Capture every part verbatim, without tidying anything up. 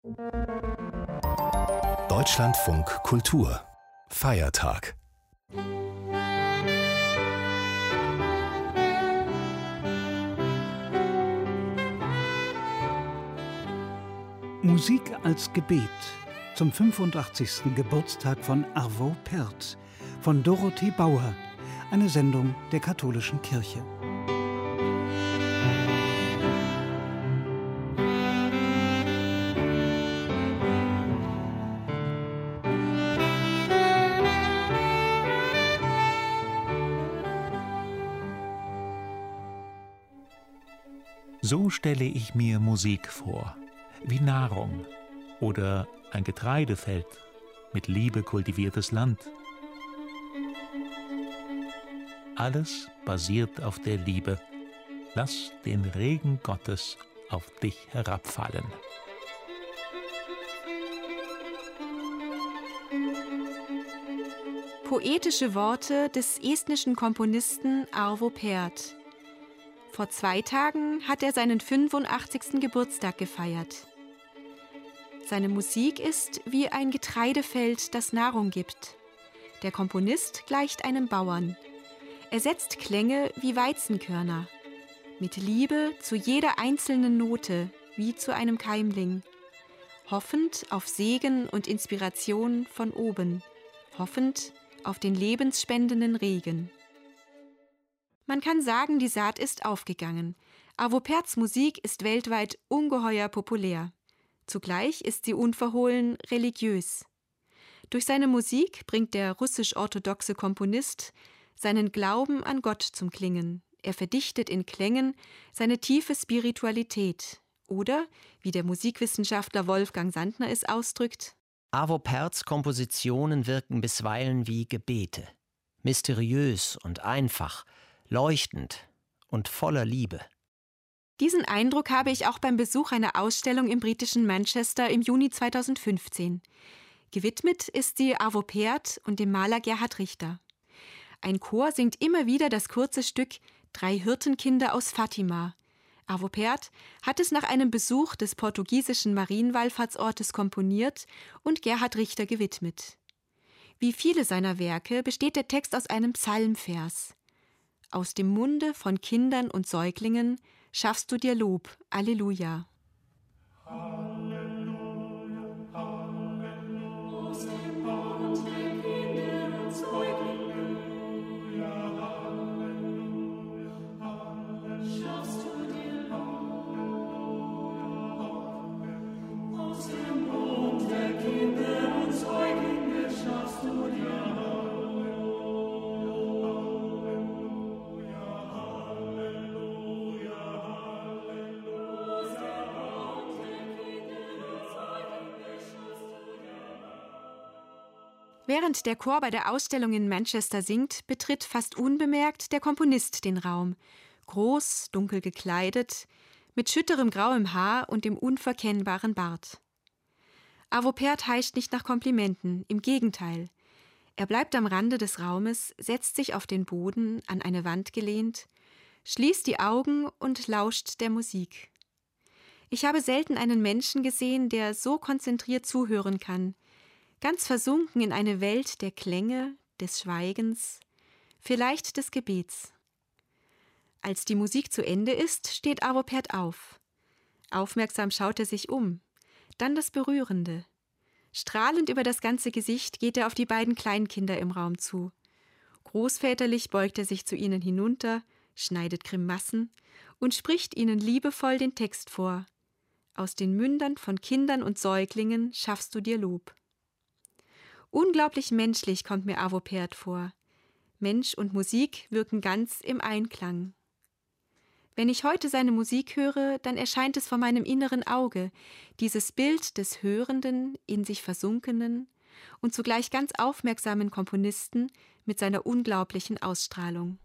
Deutschlandfunk Kultur Feiertag. Musik als Gebet zum fünfundachtzigsten Geburtstag von Arvo Pärt von Dorothee Bauer, eine Sendung der Katholischen Kirche. So stelle ich mir Musik vor, wie Nahrung oder ein Getreidefeld, mit Liebe kultiviertes Land. Alles basiert auf der Liebe. Lass den Regen Gottes auf dich herabfallen. Poetische Worte des estnischen Komponisten Arvo Pärt. Vor zwei Tagen hat er seinen fünfundachtzigsten Geburtstag gefeiert. Seine Musik ist wie ein Getreidefeld, das Nahrung gibt. Der Komponist gleicht einem Bauern. Er setzt Klänge wie Weizenkörner, mit Liebe zu jeder einzelnen Note, wie zu einem Keimling, hoffend auf Segen und Inspiration von oben, hoffend auf den lebensspendenden Regen. Man kann sagen, die Saat ist aufgegangen. Arvo Pärts Musik ist weltweit ungeheuer populär. Zugleich ist sie unverhohlen religiös. Durch seine Musik bringt der russisch-orthodoxe Komponist seinen Glauben an Gott zum Klingen. Er verdichtet in Klängen seine tiefe Spiritualität. Oder, wie der Musikwissenschaftler Wolfgang Sandner es ausdrückt: Arvo Pärts Kompositionen wirken bisweilen wie Gebete. Mysteriös und einfach, leuchtend und voller Liebe. Diesen Eindruck habe ich auch beim Besuch einer Ausstellung im britischen Manchester im Juni zweitausendfünfzehn. Gewidmet ist sie Arvo Pärt und dem Maler Gerhard Richter. Ein Chor singt immer wieder das kurze Stück »Drei Hirtenkinder aus Fatima«. Arvo Pärt hat es nach einem Besuch des portugiesischen Marienwallfahrtsortes komponiert und Gerhard Richter gewidmet. Wie viele seiner Werke besteht der Text aus einem Psalmvers. Aus dem Munde von Kindern und Säuglingen schaffst du dir Lob. Alleluja. Während der Chor bei der Ausstellung in Manchester singt, betritt fast unbemerkt der Komponist den Raum. Groß, dunkel gekleidet, mit schütterem grauem Haar und dem unverkennbaren Bart. Arvo Pärt heischt nicht nach Komplimenten, im Gegenteil. Er bleibt am Rande des Raumes, setzt sich auf den Boden, an eine Wand gelehnt, schließt die Augen und lauscht der Musik. Ich habe selten einen Menschen gesehen, der so konzentriert zuhören kann, ganz versunken in eine Welt der Klänge, des Schweigens, vielleicht des Gebets. Als die Musik zu Ende ist, steht Arvo Pärt auf. Aufmerksam schaut er sich um, dann das Berührende. Strahlend über das ganze Gesicht geht er auf die beiden Kleinkinder im Raum zu. Großväterlich beugt er sich zu ihnen hinunter, schneidet Grimassen und spricht ihnen liebevoll den Text vor. Aus den Mündern von Kindern und Säuglingen schaffst du dir Lob. Unglaublich menschlich kommt mir Arvo Pärt vor. Mensch und Musik wirken ganz im Einklang. Wenn ich heute seine Musik höre, dann erscheint es vor meinem inneren Auge, dieses Bild des hörenden, in sich versunkenen und zugleich ganz aufmerksamen Komponisten mit seiner unglaublichen Ausstrahlung.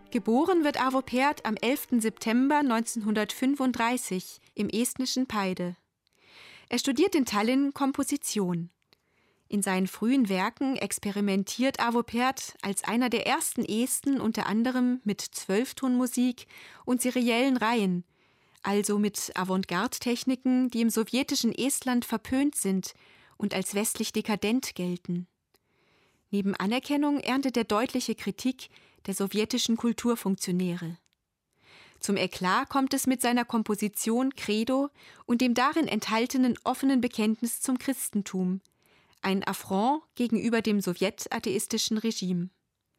Geboren wird Arvo Pärt am elften September neunzehnhundertfünfunddreißig im estnischen Paide. Er studiert in Tallinn Komposition. In seinen frühen Werken experimentiert Arvo Pärt als einer der ersten Esten unter anderem mit Zwölftonmusik und seriellen Reihen, also mit Avantgarde-Techniken, die im sowjetischen Estland verpönt sind und als westlich dekadent gelten. Neben Anerkennung erntet er deutliche Kritik der sowjetischen Kulturfunktionäre. Zum Eklat kommt es mit seiner Komposition Credo und dem darin enthaltenen offenen Bekenntnis zum Christentum, ein Affront gegenüber dem sowjetatheistischen Regime.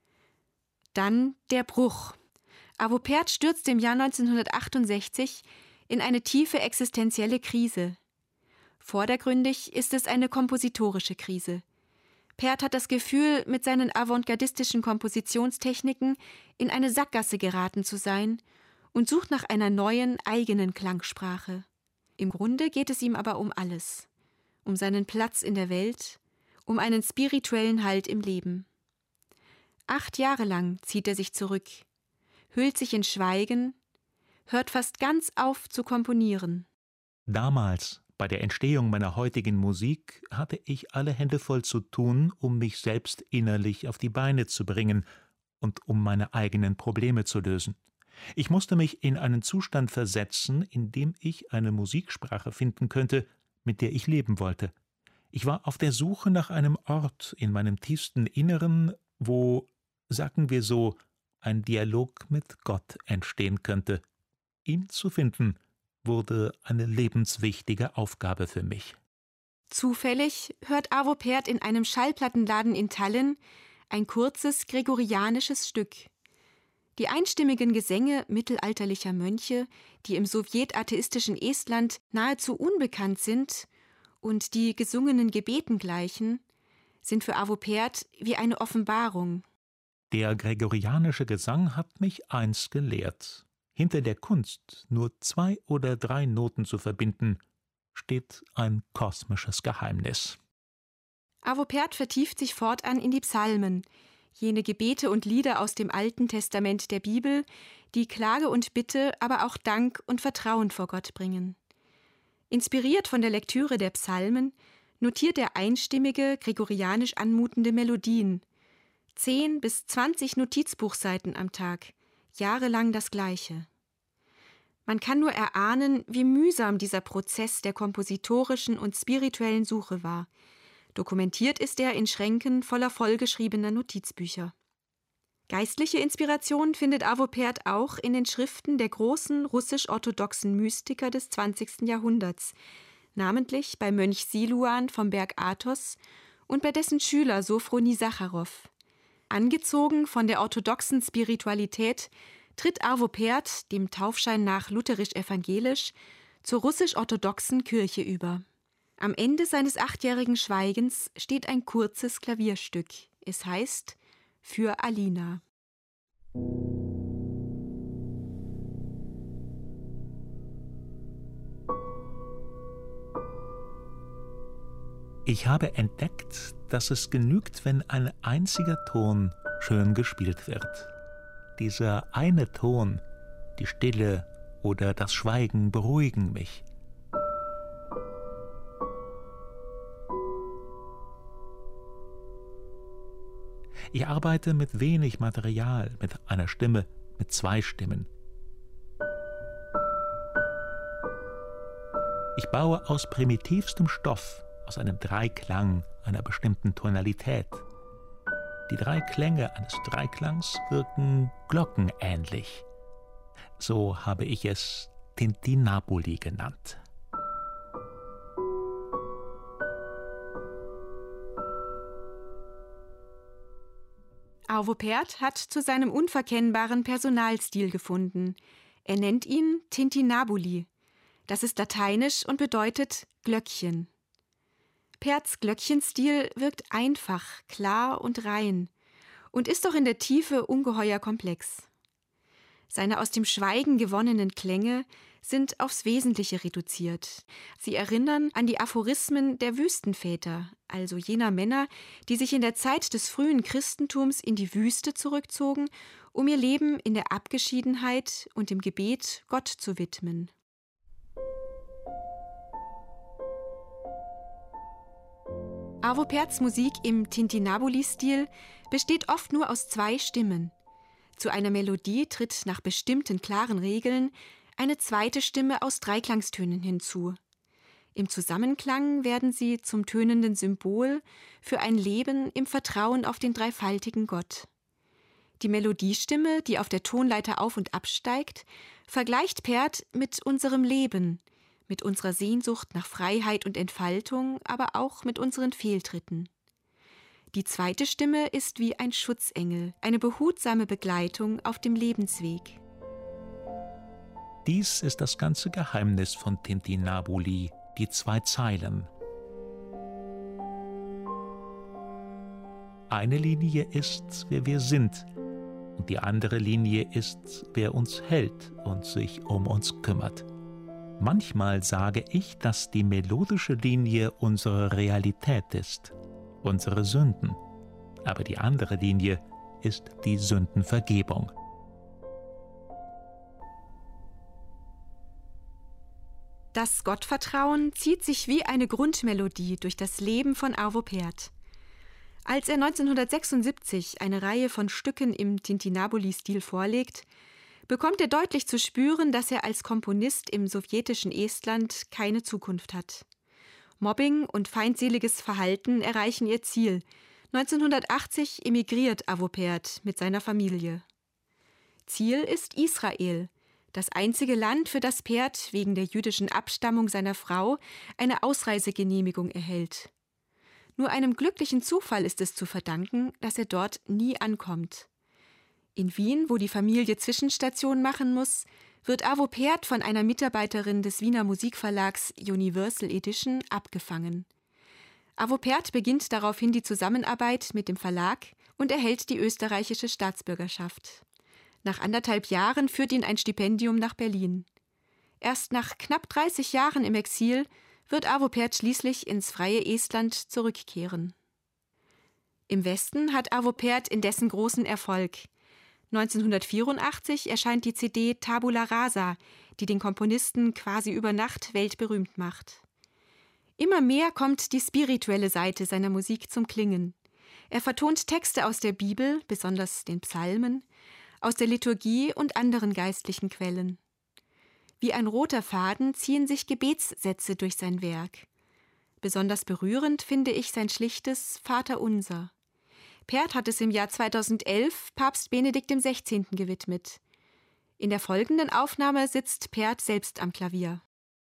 Dann der Bruch. Arvo Pärt stürzt im Jahr neunzehnhundertachtundsechzig in eine tiefe existenzielle Krise. Vordergründig ist es eine kompositorische Krise. Pärt hat das Gefühl, mit seinen avantgardistischen Kompositionstechniken in eine Sackgasse geraten zu sein und sucht nach einer neuen, eigenen Klangsprache. Im Grunde geht es ihm aber um alles. Um seinen Platz in der Welt, um einen spirituellen Halt im Leben. Acht Jahre lang zieht er sich zurück, hüllt sich in Schweigen, hört fast ganz auf zu komponieren. Damals, bei der Entstehung meiner heutigen Musik, hatte ich alle Hände voll zu tun, um mich selbst innerlich auf die Beine zu bringen und um meine eigenen Probleme zu lösen. Ich musste mich in einen Zustand versetzen, in dem ich eine Musiksprache finden könnte, mit der ich leben wollte. Ich war auf der Suche nach einem Ort in meinem tiefsten Inneren, wo, sagen wir so, ein Dialog mit Gott entstehen könnte. Ihn zu finden, wurde eine lebenswichtige Aufgabe für mich. Zufällig hört Arvo Pärt in einem Schallplattenladen in Tallinn ein kurzes gregorianisches Stück. Die einstimmigen Gesänge mittelalterlicher Mönche, die im sowjetatheistischen Estland nahezu unbekannt sind und die gesungenen Gebeten gleichen, sind für Arvo Pärt wie eine Offenbarung. Der gregorianische Gesang hat mich eins gelehrt. Hinter der Kunst, nur zwei oder drei Noten zu verbinden, steht ein kosmisches Geheimnis. Arvo Pärt vertieft sich fortan in die Psalmen, jene Gebete und Lieder aus dem Alten Testament der Bibel, die Klage und Bitte, aber auch Dank und Vertrauen vor Gott bringen. Inspiriert von der Lektüre der Psalmen notiert er einstimmige, gregorianisch anmutende Melodien. Zehn bis zwanzig Notizbuchseiten am Tag, jahrelang das Gleiche. Man kann nur erahnen, wie mühsam dieser Prozess der kompositorischen und spirituellen Suche war. Dokumentiert ist er in Schränken voller vollgeschriebener Notizbücher. Geistliche Inspiration findet Arvo Pärt auch in den Schriften der großen russisch-orthodoxen Mystiker des zwanzigsten Jahrhunderts, namentlich bei Mönch Siluan vom Berg Athos und bei dessen Schüler Sofronie Sacharow. Angezogen von der orthodoxen Spiritualität tritt Arvo Pärt, dem Taufschein nach lutherisch-evangelisch, zur russisch-orthodoxen Kirche über. Am Ende seines achtjährigen Schweigens steht ein kurzes Klavierstück. Es heißt »Für Alina«. Ich habe entdeckt, dass es genügt, wenn ein einziger Ton schön gespielt wird. Dieser eine Ton, die Stille oder das Schweigen beruhigen mich. Ich arbeite mit wenig Material, mit einer Stimme, mit zwei Stimmen. Ich baue aus primitivstem Stoff, aus einem Dreiklang einer bestimmten Tonalität. Die drei Klänge eines Dreiklangs wirken glockenähnlich. So habe ich es Tintinnabuli genannt. Arvo Pärt hat zu seinem unverkennbaren Personalstil gefunden. Er nennt ihn Tintinnabuli. Das ist lateinisch und bedeutet Glöckchen. Pärts Glöckchenstil wirkt einfach, klar und rein und ist doch in der Tiefe ungeheuer komplex. Seine aus dem Schweigen gewonnenen Klänge sind aufs Wesentliche reduziert. Sie erinnern an die Aphorismen der Wüstenväter, also jener Männer, die sich in der Zeit des frühen Christentums in die Wüste zurückzogen, um ihr Leben in der Abgeschiedenheit und im Gebet Gott zu widmen. Arvo Pärts Musik im Tintinabuli-Stil besteht oft nur aus zwei Stimmen. Zu einer Melodie tritt nach bestimmten klaren Regeln eine zweite Stimme aus Dreiklangstönen hinzu. Im Zusammenklang werden sie zum tönenden Symbol für ein Leben im Vertrauen auf den dreifaltigen Gott. Die Melodiestimme, die auf der Tonleiter auf- und absteigt, vergleicht Pärt mit unserem Leben, mit unserer Sehnsucht nach Freiheit und Entfaltung, aber auch mit unseren Fehltritten. Die zweite Stimme ist wie ein Schutzengel, eine behutsame Begleitung auf dem Lebensweg. Dies ist das ganze Geheimnis von Tintinabuli, die zwei Zeilen. Eine Linie ist, wer wir sind, und die andere Linie ist, wer uns hält und sich um uns kümmert. Manchmal sage ich, dass die melodische Linie unsere Realität ist, unsere Sünden, aber die andere Linie ist die Sündenvergebung. Das Gottvertrauen zieht sich wie eine Grundmelodie durch das Leben von Arvo Pärt. Als er neunzehnhundertsechsundsiebzig eine Reihe von Stücken im Tintinabuli-Stil vorlegt, bekommt er deutlich zu spüren, dass er als Komponist im sowjetischen Estland keine Zukunft hat. Mobbing und feindseliges Verhalten erreichen ihr Ziel. neunzehnhundertachtzig emigriert Arvo Pärt mit seiner Familie. Ziel ist Israel, das einzige Land, für das Pärt wegen der jüdischen Abstammung seiner Frau eine Ausreisegenehmigung erhält. Nur einem glücklichen Zufall ist es zu verdanken, dass er dort nie ankommt. In Wien, wo die Familie Zwischenstation machen muss, wird Arvo Pärt von einer Mitarbeiterin des Wiener Musikverlags Universal Edition abgefangen. Arvo Pärt beginnt daraufhin die Zusammenarbeit mit dem Verlag und erhält die österreichische Staatsbürgerschaft. Nach anderthalb Jahren führt ihn ein Stipendium nach Berlin. Erst nach knapp dreißig Jahren im Exil wird Arvo Pärt schließlich ins freie Estland zurückkehren. Im Westen hat Arvo Pärt indessen großen Erfolg. neunzehnhundertvierundachtzig erscheint die C D Tabula Rasa, die den Komponisten quasi über Nacht weltberühmt macht. Immer mehr kommt die spirituelle Seite seiner Musik zum Klingen. Er vertont Texte aus der Bibel, besonders den Psalmen, aus der Liturgie und anderen geistlichen Quellen. Wie ein roter Faden ziehen sich Gebetssätze durch sein Werk. Besonders berührend finde ich sein schlichtes Vaterunser. Pärt hat es im Jahr zweitausendelf Papst Benedikt dem Sechzehnten gewidmet. In der folgenden Aufnahme sitzt Pärt selbst am Klavier.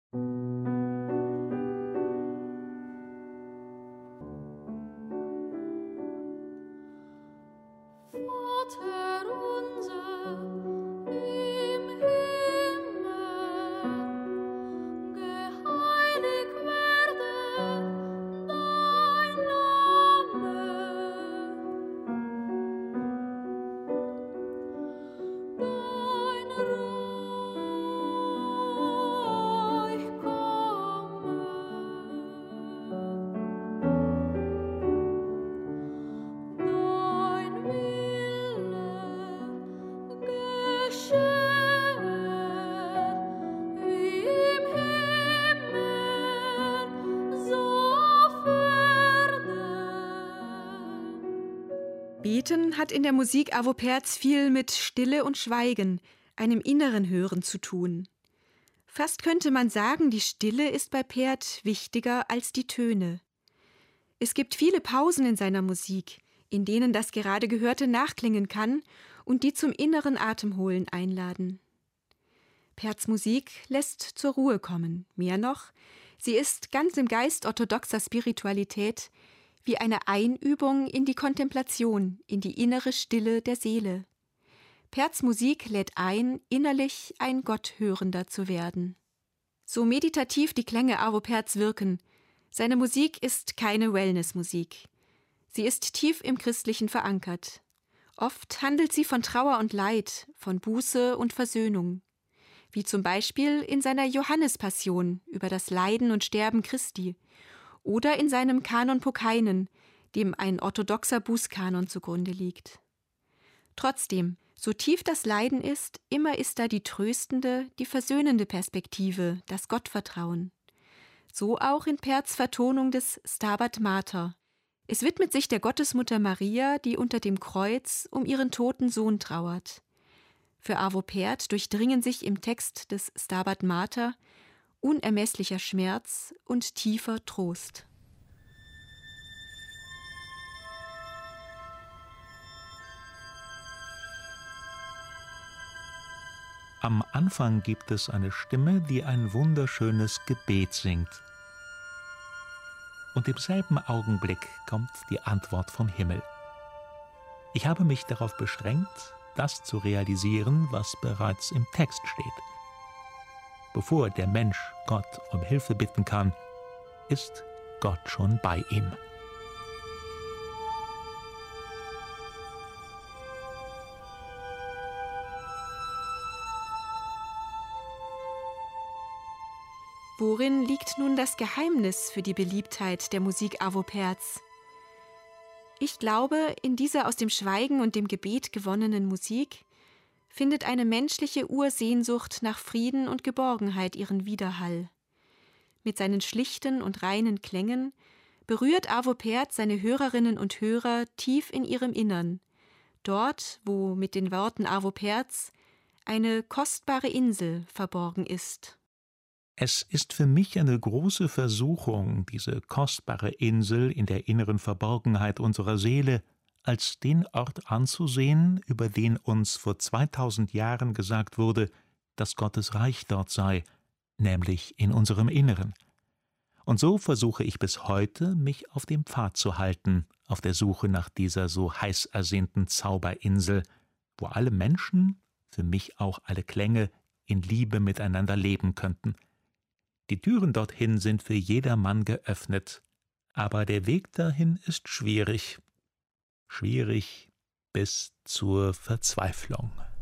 Beten hat in der Musik Arvo Pärts viel mit Stille und Schweigen, einem inneren Hören zu tun. Fast könnte man sagen, die Stille ist bei Pärt wichtiger als die Töne. Es gibt viele Pausen in seiner Musik, in denen das gerade Gehörte nachklingen kann und die zum inneren Atemholen einladen. Pärts Musik lässt zur Ruhe kommen. Mehr noch, sie ist ganz im Geist orthodoxer Spiritualität wie eine Einübung in die Kontemplation, in die innere Stille der Seele. Pärts Musik lädt ein, innerlich ein Gotthörender zu werden. So meditativ die Klänge Arvo Pärts wirken, seine Musik ist keine Wellnessmusik. Sie ist tief im Christlichen verankert. Oft handelt sie von Trauer und Leid, von Buße und Versöhnung. wie zum Beispiel in seiner Johannespassion über das Leiden und Sterben Christi oder in seinem Kanon Pokeinen, dem ein orthodoxer Bußkanon zugrunde liegt. Trotzdem, so tief das Leiden ist, immer ist da die tröstende, die versöhnende Perspektive, das Gottvertrauen. So auch in Perts Vertonung des Stabat Mater. Es widmet sich der Gottesmutter Maria, die unter dem Kreuz um ihren toten Sohn trauert. Für Arvo Pärt durchdringen sich im Text des Stabat Mater unermesslicher Schmerz und tiefer Trost. Am Anfang gibt es eine Stimme, die ein wunderschönes Gebet singt. Und im selben Augenblick kommt die Antwort vom Himmel. Ich habe mich darauf beschränkt, das zu realisieren, was bereits im Text steht. Bevor der Mensch Gott um Hilfe bitten kann, ist Gott schon bei ihm. Worin liegt nun das Geheimnis für die Beliebtheit der Musik Arvo Pärts? Ich glaube, in dieser aus dem Schweigen und dem Gebet gewonnenen Musik findet eine menschliche Ursehnsucht nach Frieden und Geborgenheit ihren Widerhall. Mit seinen schlichten und reinen Klängen berührt Arvo Pärt seine Hörerinnen und Hörer tief in ihrem Innern, dort, wo mit den Worten Arvo Pärts eine kostbare Insel verborgen ist. Es ist für mich eine große Versuchung, diese kostbare Insel in der inneren Verborgenheit unserer Seele als den Ort anzusehen, über den uns vor zweitausend Jahren gesagt wurde, dass Gottes Reich dort sei, nämlich in unserem Inneren. Und so versuche ich bis heute, mich auf dem Pfad zu halten, auf der Suche nach dieser so heiß ersehnten Zauberinsel, wo alle Menschen, für mich auch alle Klänge, in Liebe miteinander leben könnten. Die Türen dorthin sind für jedermann geöffnet, aber der Weg dahin ist schwierig, schwierig bis zur Verzweiflung.